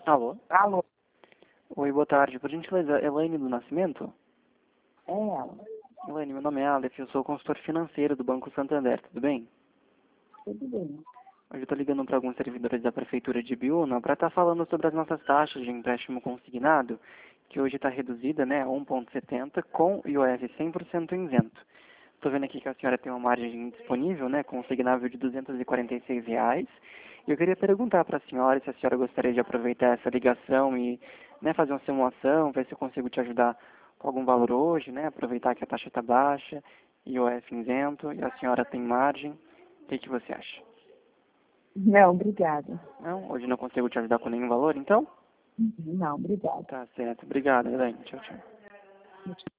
Alô? Alô, Oi, boa tarde. Por gentileza, Elaine do Nascimento? é ela. Elaine, meu nome é Aleph, eu sou consultor financeiro do Banco Santander, tudo bem? Tudo bem. Hoje eu estou ligando para alguns servidores da Prefeitura de Biúna para estar falando sobre as nossas taxas de empréstimo consignado, que hoje está reduzida, né, a 1,70 com IOF 100% isento. Estou vendo aqui que a senhora tem uma margem disponível, né, consignável de R$ 246. E eu queria perguntar para a senhora se a senhora gostaria de aproveitar essa ligação e, né, fazer uma simulação, ver se eu consigo te ajudar com algum valor hoje, né, aproveitar que a taxa está baixa, IOF isento e a senhora tem margem. O que você acha? Não, obrigada. Não? Hoje não consigo te ajudar com nenhum valor, então? Não, obrigada. Tá certo. Obrigado, Elaine. Tchau, tchau.